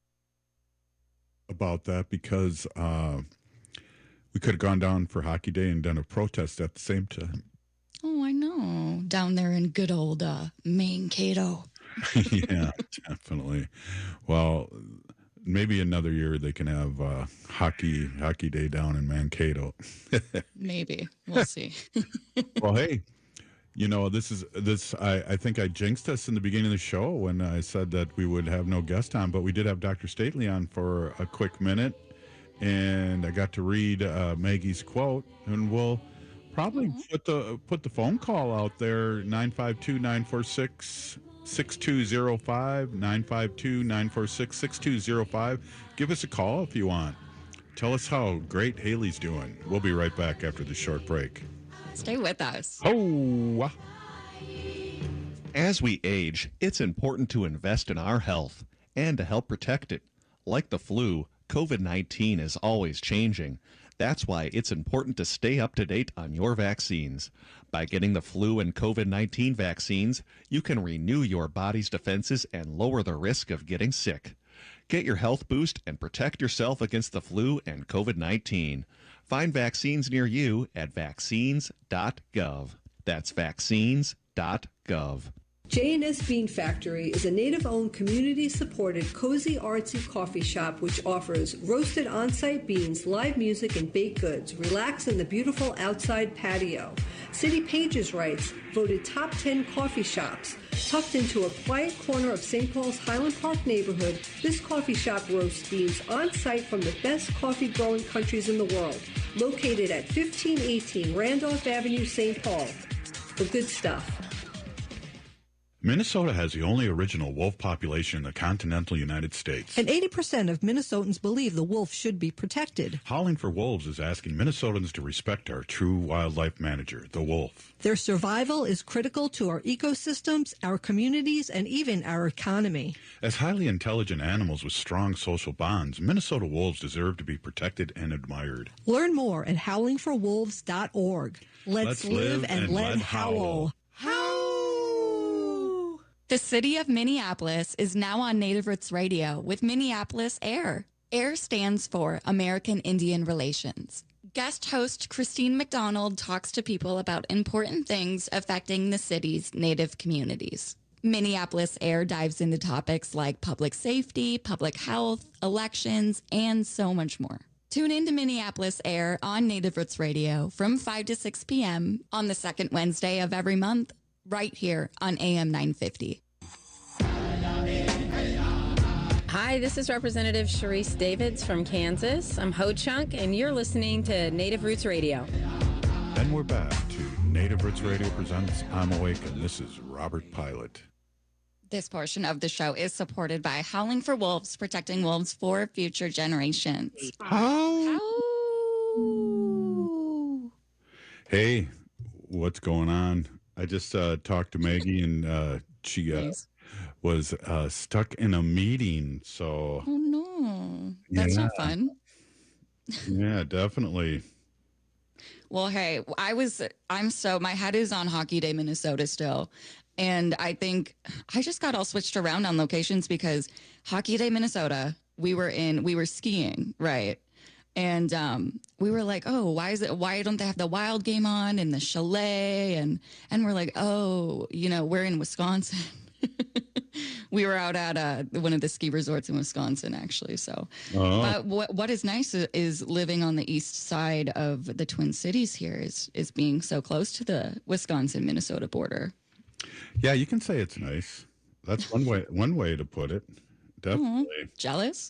about that because uh, we could have gone down for Hockey Day and done a protest at the same time. Oh, I know. Down there in good old uh, Mankato. Yeah, definitely. Well, maybe another year they can have uh, hockey hockey day down in Mankato. Maybe. We'll see. Well, hey, you know, this is this. I, I think I jinxed us in the beginning of the show when I said that we would have no guest on, but we did have Doctor Stately on for a quick minute, and I got to read uh, Maggie's quote, and we'll probably put the put the phone call out there nine five two, nine four six, six two zero five nine five two, nine four six, six two zero five. Give us a call if you want. Tell us how great Haley's doing. We'll be right back after the short break. Stay with us. Oh. As we age, it's important to invest in our health and to help protect it. Like the flu, COVID nineteen is always changing. That's why it's important to stay up to date on your vaccines. By getting the flu and COVID nineteen vaccines, you can renew your body's defenses and lower the risk of getting sick. Get your health boost and protect yourself against the flu and COVID nineteen. Find vaccines near you at vaccines dot gov. That's vaccines dot gov. J and S Bean Factory is a native-owned, community-supported, cozy, artsy coffee shop which offers roasted on-site beans, live music, and baked goods. Relax in the beautiful outside patio. City Pages writes, voted top ten coffee shops. Tucked into a quiet corner of Saint Paul's Highland Park neighborhood, this coffee shop roasts beans on-site from the best coffee-growing countries in the world. Located at fifteen eighteen Randolph Avenue, Saint Paul. The good stuff. Minnesota has the only original wolf population in the continental United States. And eighty percent of Minnesotans believe the wolf should be protected. Howling for Wolves is asking Minnesotans to respect our true wildlife manager, the wolf. Their survival is critical to our ecosystems, our communities, and even our economy. As highly intelligent animals with strong social bonds, Minnesota wolves deserve to be protected and admired. Learn more at howling for wolves dot org. Let's, Let's live, live and, and let let howl. Howl. The city of Minneapolis is now on Native Roots Radio with Minneapolis AIR. AIR stands for American Indian Relations. Guest host Christine McDonald talks to people about important things affecting the city's Native communities. Minneapolis AIR dives into topics like public safety, public health, elections, and so much more. Tune in to Minneapolis AIR on Native Roots Radio from five to six p.m. on the second Wednesday of every month, right here on A M nine fifty. Hi, this is Representative Sharice Davids from Kansas. I'm Ho-Chunk, and you're listening to Native Roots Radio. Then we're back to Native Roots Radio presents I'm Awake, and this is Robert Pilot. This portion of the show is supported by Howling for Wolves, protecting wolves for future generations. How? Hey, what's going on? I just uh, talked to Maggie, and uh, she uh, nice. was uh, stuck in a meeting. So, oh no, that's yeah. not fun. Yeah, definitely. Well, hey, I was, I'm so, my head is on Hockey Day, Minnesota still. And I think I just got all switched around on locations because Hockey Day, Minnesota, we were in, we were skiing, right? And um, we were like, oh, why is it, why don't they have the Wild game on and the Chalet? And, and we're like, oh, you know, we're in Wisconsin. We were out at uh, one of the ski resorts in Wisconsin, actually. So, Oh. but what what is nice is living on the east side of the Twin Cities here is is being so close to the Wisconsin Minnesota border. Yeah, you can say it's nice. That's one way one way to put it. Definitely. Aw, jealous?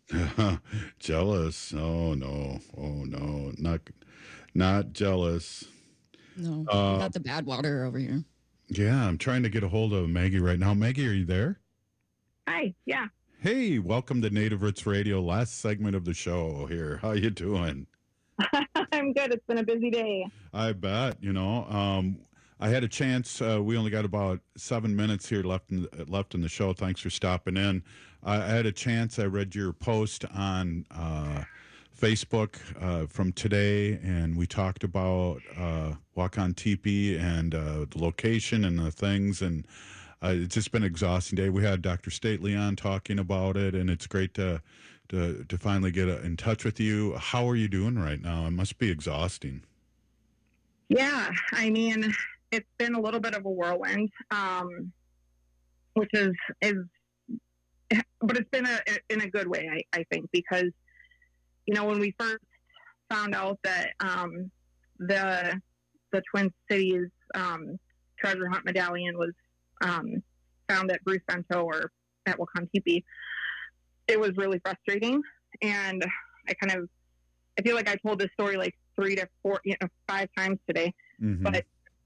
Jealous. Oh no. Oh no. Not not jealous. No, Uh, not the bad water over here. Yeah, I'm trying to get a hold of Maggie right now. Maggie, are you there? Hi, yeah. Hey, welcome to Native Roots Radio. Last segment of the show here. How you doing? I'm good. It's been a busy day. I bet. You know, um, I had a chance. Uh, we only got about seven minutes here left in left in the show. Thanks for stopping in. I, I had a chance. I read your post on uh, Facebook uh, from today, and we talked about uh, Wakan Teepee and uh, the location and the things, and uh, it's just been an exhausting day. We had Doctor Stately on talking about it, and it's great to to, to finally get uh, in touch with you. How are you doing right now? It must be exhausting. Yeah, I mean, it's been a little bit of a whirlwind, um, which is is, but it's been a in a good way, I, I think, because you know when we first found out that um, the the Twin Cities um, treasure hunt medallion was um, found at Bruce Bento or at Wakan Teepee, it was really frustrating, and I kind of I feel like I told this story like three to four, you know, five times today, mm-hmm. but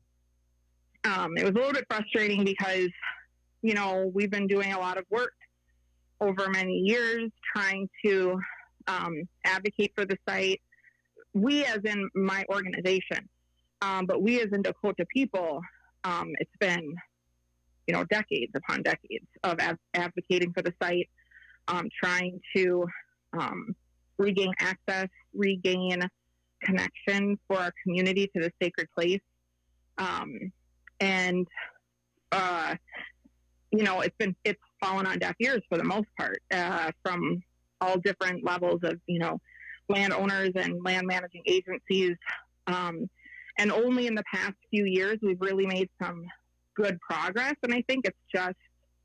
um, it was a little bit frustrating because, you know, we've been doing a lot of work over many years trying to um, advocate for the site. We as in my organization, um, but we as in Dakota people, um, it's been, you know, decades upon decades of av- advocating for the site, um, trying to um, regain access, regain connection for our community to the sacred place. Um, and, uh, you know, it's been, it's fallen on deaf ears for the most part, uh, from all different levels of, you know, landowners and land managing agencies. Um, and only in the past few years, we've really made some good progress. And I think it's just,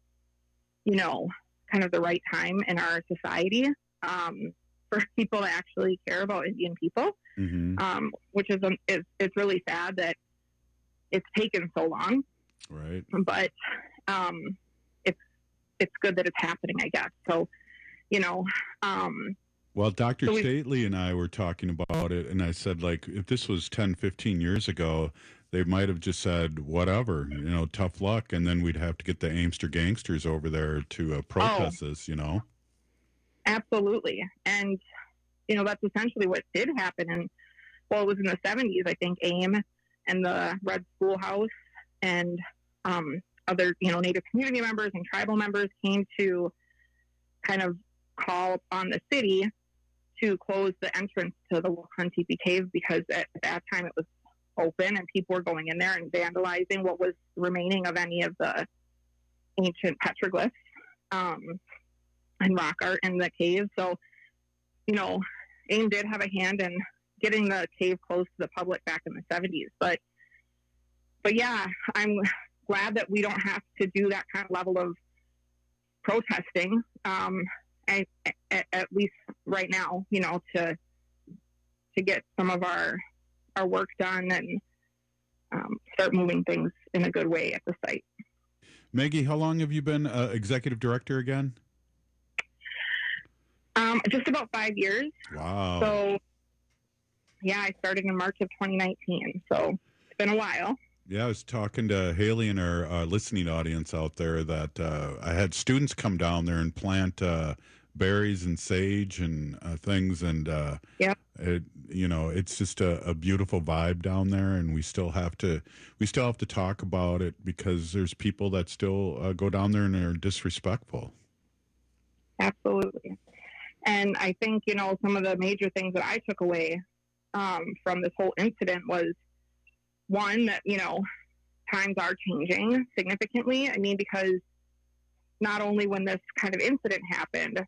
you know, kind of the right time in our society, um, for people to actually care about Indian people, mm-hmm. um, which is, um, is, it's really sad that it's taken so long. Right. But um, it's it's good that it's happening, I guess. So, you know. Um, well, Doctor so Stately and I were talking about it, and I said, like, if this was ten, fifteen years ago, they might have just said, whatever, you know, tough luck, and then we'd have to get the Amster gangsters over there to uh, protest oh. this, you know? Absolutely. And, you know, that's essentially what did happen. And, well, it was in the seventies, I think, AIM and the Red Schoolhouse and um, other, you know, Native community members and tribal members came to kind of call on the city to close the entrance to the Wakan Teepee Cave because at that time it was open and people were going in there and vandalizing what was remaining of any of the ancient petroglyphs. Um, and rock art in the cave. So, you know, AIM did have a hand in getting the cave closed to the public back in the seventies. But, but yeah, I'm glad that we don't have to do that kind of level of protesting, um, at, at, at least right now, you know, to, to get some of our, our work done and um, start moving things in a good way at the site. Maggie, how long have you been uh, executive director again? Um, just about five years. Wow. So, yeah, I started in March of twenty nineteen. So it's been a while. Yeah, I was talking to Haley and our uh, listening audience out there that uh, I had students come down there and plant uh, berries and sage and uh, things. And, uh, yeah. it, you know, it's just a, a beautiful vibe down there. And we still have to, we still have to talk about it because there's people that still uh, go down there and are disrespectful. Absolutely. And I think, you know, some of the major things that I took away um, from this whole incident was, one, that, you know, times are changing significantly. I mean, because not only when this kind of incident happened,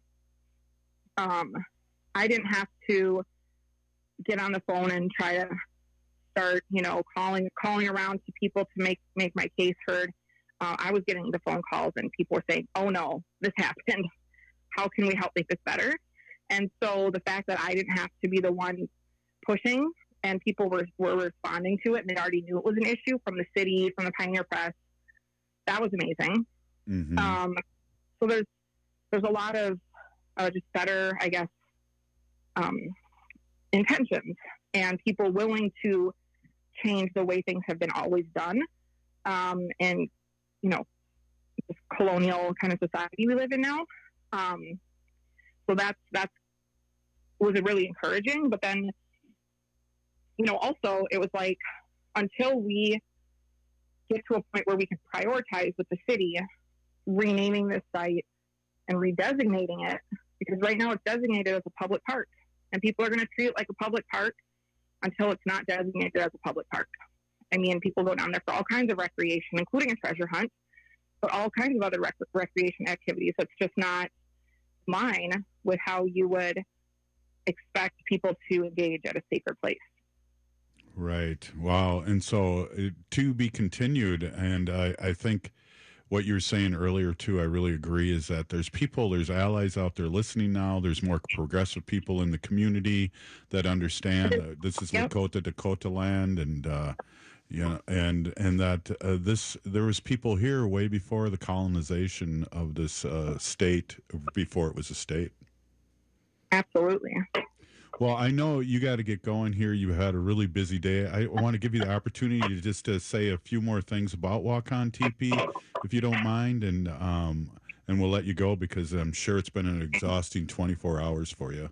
um, I didn't have to get on the phone and try to start, you know, calling calling around to people to make, make my case heard. Uh, I was getting the phone calls and people were saying, oh no, this happened. How can we help make this better? And so the fact that I didn't have to be the one pushing and people were, were responding to it and they already knew it was an issue from the city, from the Pioneer Press, that was amazing. Mm-hmm. Um, so there's, there's a lot of uh, just better, I guess, um, intentions and people willing to change the way things have been always done. Um, and, you know, this colonial kind of society we live in now. Um, so that's, that's, was really encouraging. But then, you know, also it was like, until we get to a point where we can prioritize with the city, renaming this site and redesignating it, because right now it's designated as a public park and people are going to treat it like a public park until it's not designated as a public park. I mean, people go down there for all kinds of recreation, including a treasure hunt, but all kinds of other rec- recreation activities. It's just not mine with how you would expect people to engage at a sacred place. Right. Wow. And so uh, to be continued. And I, I think what you were saying earlier, too, I really agree, is that there's people, there's allies out there listening now. There's more progressive people in the community that understand uh, this is yep. Lakota, Dakota land. And, uh, you know, and, and that uh, this, there was people here way before the colonization of this uh, state, before it was a state. Absolutely. Well, I know you got to get going here. You had a really busy day. I want to give you the opportunity to just to say a few more things about Waukon Teepee, if you don't mind, and um, and we'll let you go because I'm sure it's been an exhausting twenty-four hours for you.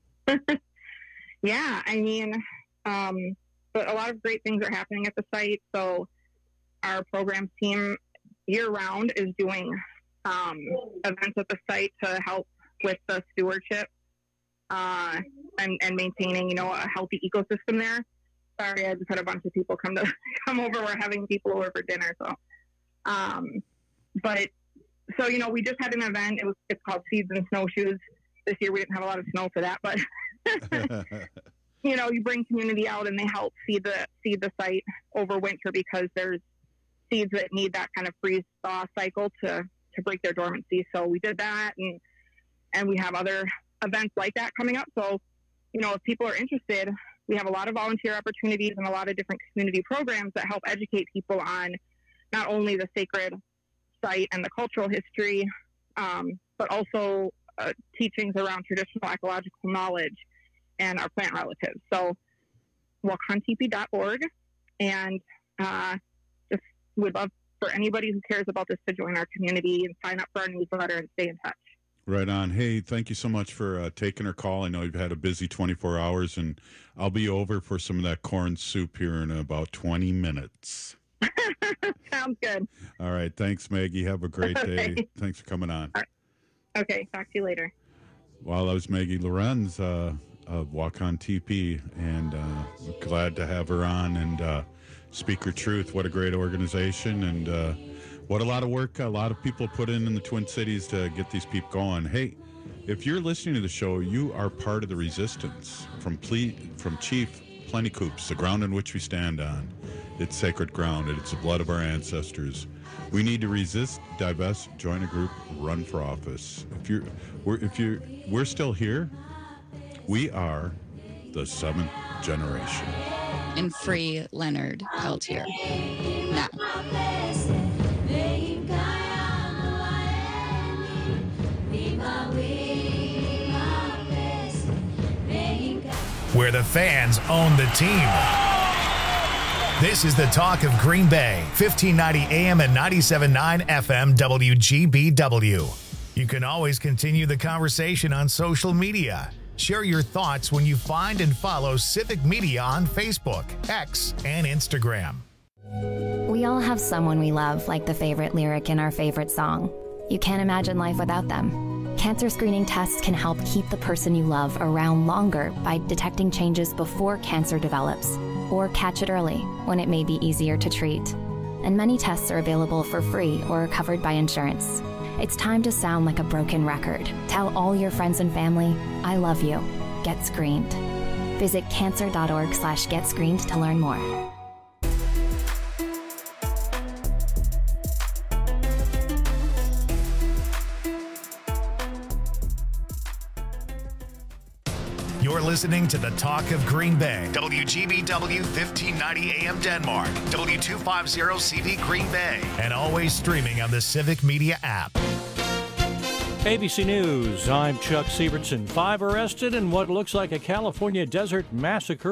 Yeah, I mean, um, but a lot of great things are happening at the site. So our programs team year-round is doing um, events at the site to help with the stewardship. Uh, and, and maintaining, you know, a healthy ecosystem there. Sorry, I just had a bunch of people come to come over. We're having people over for dinner, so. Um, but so you know, we just had an event. It was it's called Seeds and Snowshoes. This year we didn't have a lot of snow for that, but you know, you bring community out and they help seed the seed the site over winter because there's seeds that need that kind of freeze thaw cycle to to break their dormancy. So we did that, and and we have other events like that coming up. So, you know, if people are interested, we have a lot of volunteer opportunities and a lot of different community programs that help educate people on not only the sacred site and the cultural history, um, but also uh, teachings around traditional ecological knowledge and our plant relatives. So, waukon teepee dot org, and uh, just would love for anybody who cares about this to join our community and sign up for our newsletter and stay in touch. Right on. Hey, thank you so much for uh, taking our call. I know you've had a busy twenty-four hours, and I'll be over for some of that corn soup here in about twenty minutes. Sounds good. All right. Thanks, Maggie. Have a great day. Okay. Thanks for coming on. Right. Okay. Talk to you later. Well, that was Maggie Lorenz uh, of Waukon Teepee, and uh, we're glad to have her on. And uh, Speak Your Truth, what a great organization. And uh, what a lot of work a lot of people put in in the Twin Cities to get these people going. Hey, if you're listening to the show, you are part of the resistance. From ple- from Chief Plentycoops, the ground in which we stand on. It's sacred ground, and it's the blood of our ancestors. We need to resist, divest, join a group, run for office. If you're, we're, if you're, we're still here, we are the seventh generation. And free Leonard Peltier. Now. Where the fans own the team. This is the talk of Green Bay, fifteen ninety A M and ninety-seven point nine F M W G B W. You can always continue the conversation on social media. Share your thoughts when you find and follow Civic Media on Facebook, X, and Instagram. We all have someone we love, like the favorite lyric in our favorite song. You can't imagine life without them. Cancer screening tests can help keep the person you love around longer by detecting changes before cancer develops, or catch it early when it may be easier to treat. And many tests are available for free or are covered by insurance. It's time to sound like a broken record. Tell all your friends and family, I love you. Get screened. Visit cancer.org slash get screened to learn more. You're listening to the Talk of Green Bay. W G B W fifteen ninety A M Denmark. W two fifty C V Green Bay. And always streaming on the Civic Media app. A B C News, I'm Chuck Sievertson. Five arrested in what looks like a California desert massacre.